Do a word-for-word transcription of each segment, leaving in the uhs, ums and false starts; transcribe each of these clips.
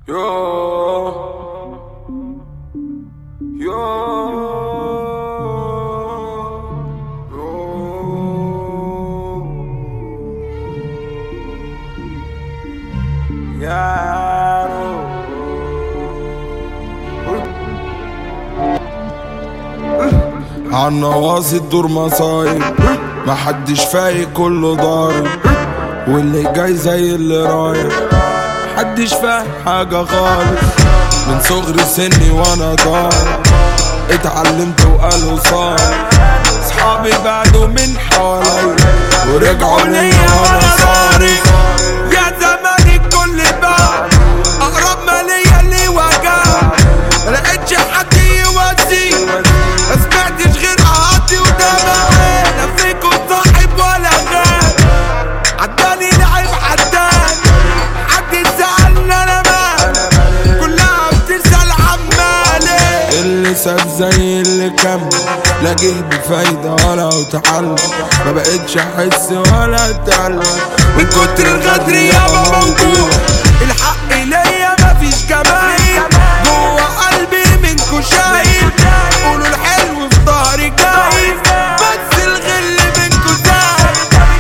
Yo, yo, yo. يارو عالنواصي الدور مصايب، محدش فايق كله ضارب، واللي جاي زي اللي رايح، محدش فاهم حاجة خالص. من صغر سني وانا ضارب، اتعلمت وقالوا صار، صحابي بعدوا من حوالي ورجعوا ليا وانا صارف. يا زمان الكل بقى اقرب ما ليا اللي وجع، ملقتش حد يواسي، مسمعتش غير قهاتي ودمعي، لا فيكوا صاحب ولا غاب، عداني لعب عدان، حد سألني انا مال، كلها بترسل عمالي. اللي ساب زي اللي كمل، لا جه بفايدة ولا اتعلم، ما بقتش احس ولا اتعلم، من كتر الغدر يابا موجوع، الحق ليا مفيش كمان، جوا قلبي منكو شايف، قولوا الحلو في ظهري جايف، بس الغل منكو زايد.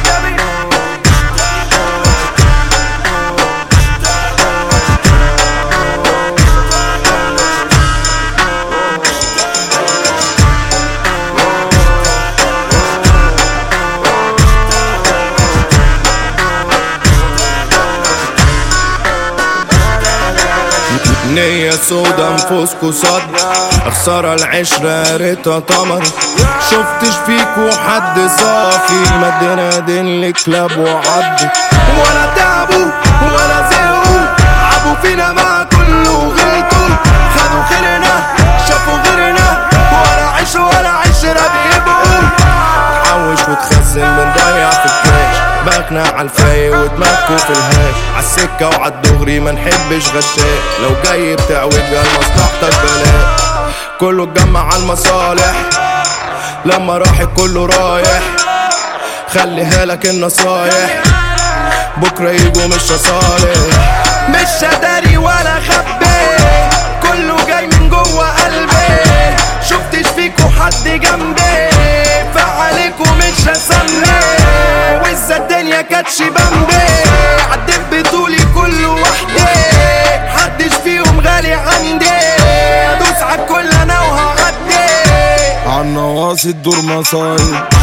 نية سودا نفوسكو صد، خسارة العشرة ريتها طمر، شفتش فيكو حد صافي، مدينا دين لكلاب وعض، ولا تعبوا ولا زهقوا، عبوا فينا مع كله غلطوا، خدوا خيرنا شافوا غيرنا، ولا عيش ولا عشرة بيبقوا، تحوش وتخزن بنضيع في الكاش، باكنا عالفايق ودماغكو في الهاش، عالسكة وعالدغري ما نحبش غشاش، لو جاي بتعوج قال مصلحتك بلاش، كله اتجمع عالمصالح، لما راح كله رايح، خليها لك النصايح، بكرة يجوا مش صالح، مش هداري ولا خبي، كله جاي من جوه قلبي، شفتش فيكو حد جنبي، فعليكو مش هسمي، وإذا الدنيا كانتش بمبي، عديت بطولي كل وحدي، محدش فيهم غالي عندي، ادوس عالكل انا وهعدي. عالنواصي الدور مصايب،